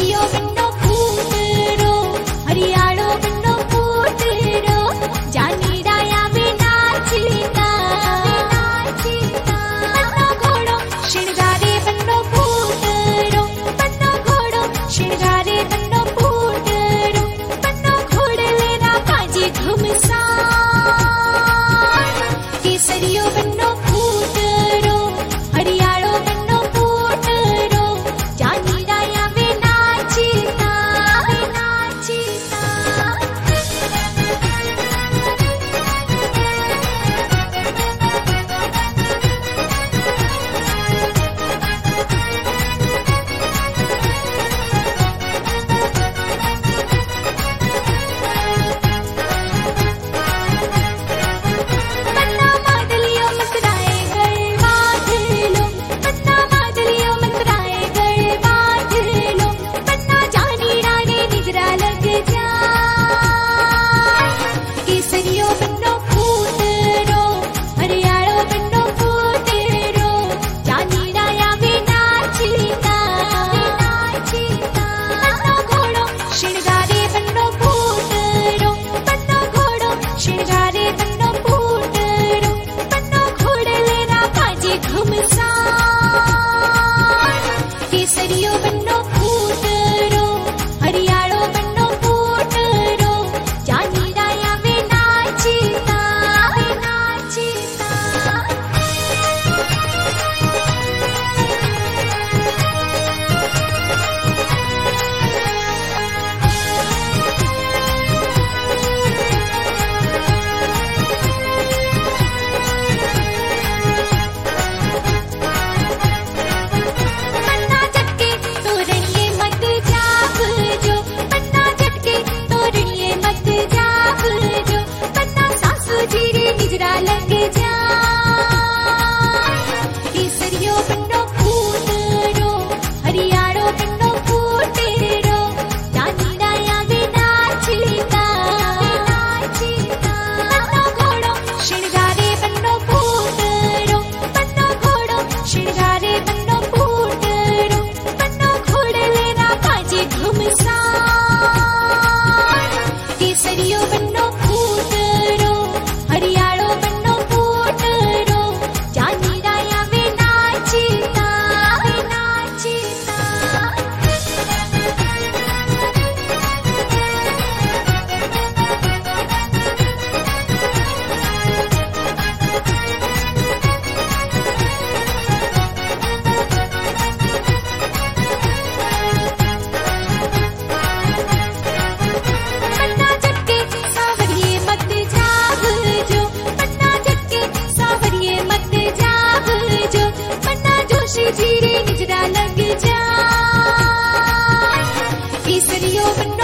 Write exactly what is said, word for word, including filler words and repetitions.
केसरियो बन्नो फूटरो हरियाणो बन्नो फूटरो जानी डाया में नाचता बन्नो घोड़ो शिणगारे बन्नो फूटरो बन्नो घोड़ो शिणगारे बन्नो फूटरो बन्नो घोड़े लेना पाजी घुमसा केसरियो बन्नो फूटरो हरियाणो बन्नो फूटरो जानी डाया में नाचता नाचता पन्ना मादलियो मतराए गए बादलो पन्ना मादलियो मतराए गए बादलो पन्ना जानी डाने निजरा लग जा केसरियो बन्नो फूटरो हरियाणो बन्नो फूटरो जानी डाया में नाचता नाचता बन्नो घोड़ो शिणगारे बन्नो फूटरो बन्नो घोड़ो शिणगारे बन्नो फूटरो बन्नो घोड़े लेना पाजी घुमसा केसरियो बन्नो फूटरो हरियाणो बन्नो फूटरो जानी डाया में नाचता नाचता पन्ना झटके तोड़िए मत जाप जो पन्ना झटके तोड़िए मत जाप जो पन्ना सासू जीरे निजरा लग जा केसरियो बन्नो फूटरो हरियाणो बन्नो फूटरो जानी डाया में नाचता नाचता बन्नो घोड़ो शिणगारे बन्नो फूटरो बन्नो घोड़ो शिणगारे बन्नो फूटरो बन्नो घोड़े लेना पाजी घुमसा केसरियो बन्नो फूटरो हरियाणो बन्नो फूटरो जानी डाया में नाचता नाचता पन्ना झटके सावरिए मत जाग जो पन्ना झटके सावरिए मत जाग जो पन्ना जोशी जीरे निजरा लग जा केसरियो बन्नो